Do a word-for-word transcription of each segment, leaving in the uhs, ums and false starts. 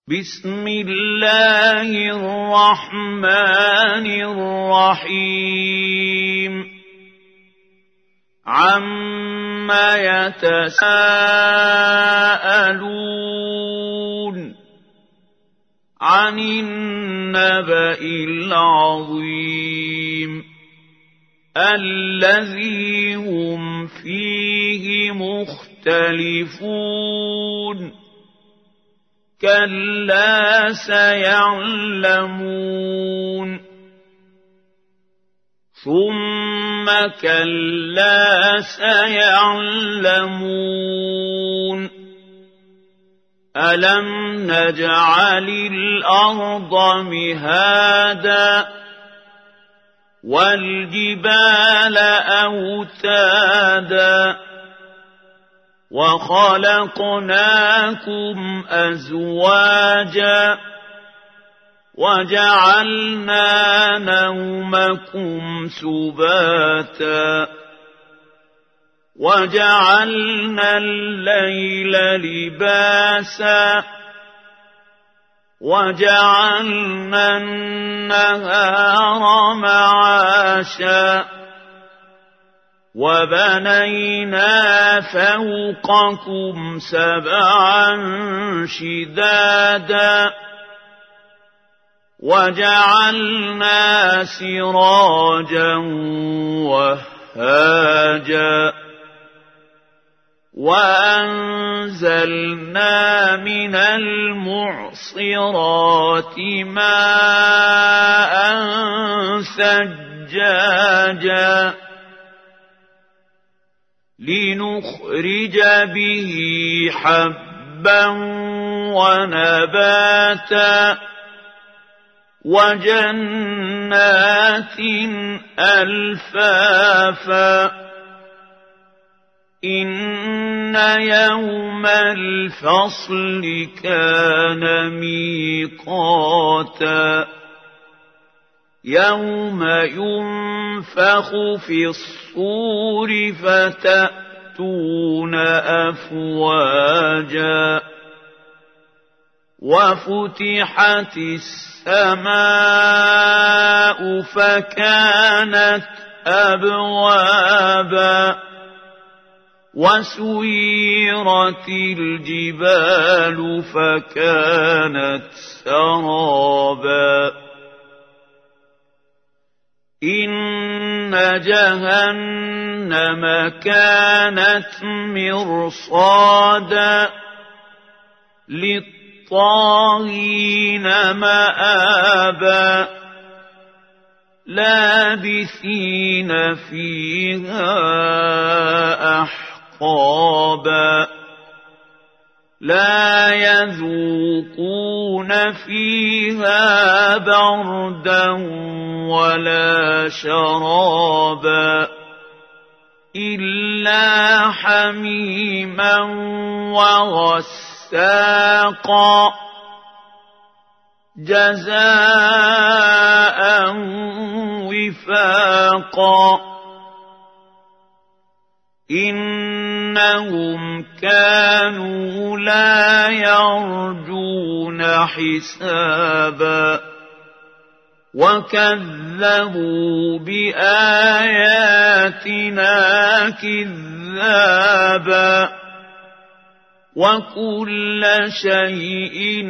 بسم الله الرحمن الرحيم عَمَّ يتساءلون عن النبأ العظيم الذي هم فيه مختلفون كلا سيعلمون ثم كلا سيعلمون ألم نجعل الأرض مهادا والجبال أوتادا وخلقناكم أزواجا وجعلنا نومكم سباتا وجعلنا الليل لباسا وجعلنا النهار معاشا وبنينا فوقكم سبعا شدادا وجعلنا سراجا وهاجا وأنزلنا من المعصرات ماء ثجاجا لنخرج به حبا ونباتا وجنات ألفافا إن يوم الفصل كان ميقاتا يوم ينفخ في الصور فتأتون أفواجا وفتحت السماء فكانت أبوابا وسيرت الجبال فكانت سرابا إن جهنم كانت مرصادا للطاغين مآبا لابثين فيها أحقابا لا يذوقون فيها بردا ولا شرابا إلا حميما وغساقا جزاء وفاقا إنهم كانوا لا يرجون حسابا وكذبوا بآياتنا كذابا وكل شيء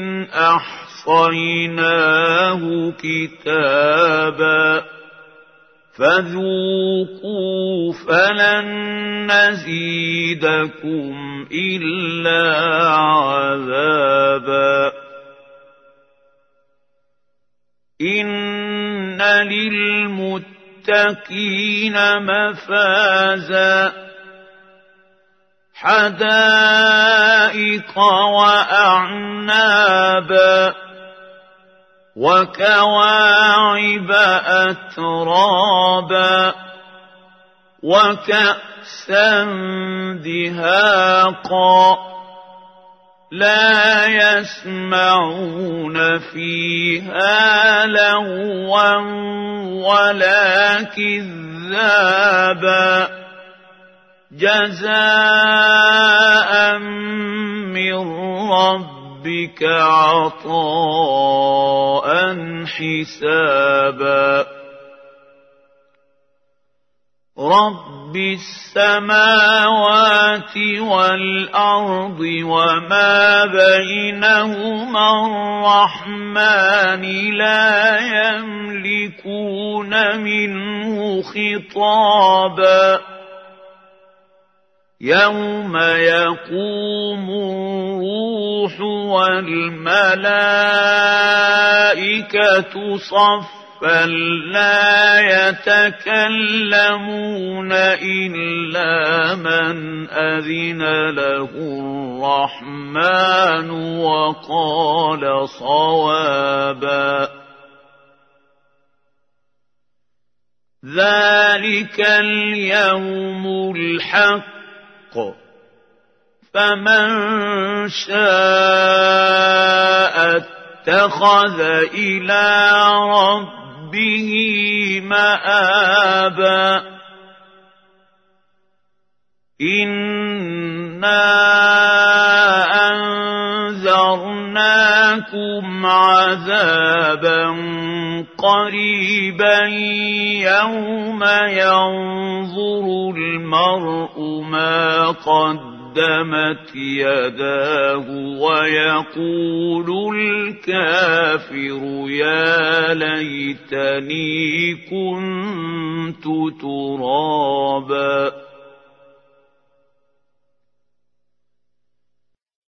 أحصيناه كتابا فذوقوا فلن نزيدكم إلا عذابا إن للمتقين مفازا حدائق وأعنابا وكواعب أترابا وكأسا دهاقا لا يسمعون فيها لغوا ولا كذابا جزاء من ربهم ربك عطاء حسابا رب السماوات والأرض وما بينهما الرحمن لا يملكون منه خطابا يوم يقوم الروح والملائكة صفا فلا يتكلمون إلا من أذن له الرحمن وقال صوابا ذلك اليوم الحق فمن شاء اتخذ إلى ربه به مآبا إنا أنذرناكم عذابا قريبا يوم ينظر المرء ما قدم قدمت يداه ويقول الكافر يا ليتني كنت ترابا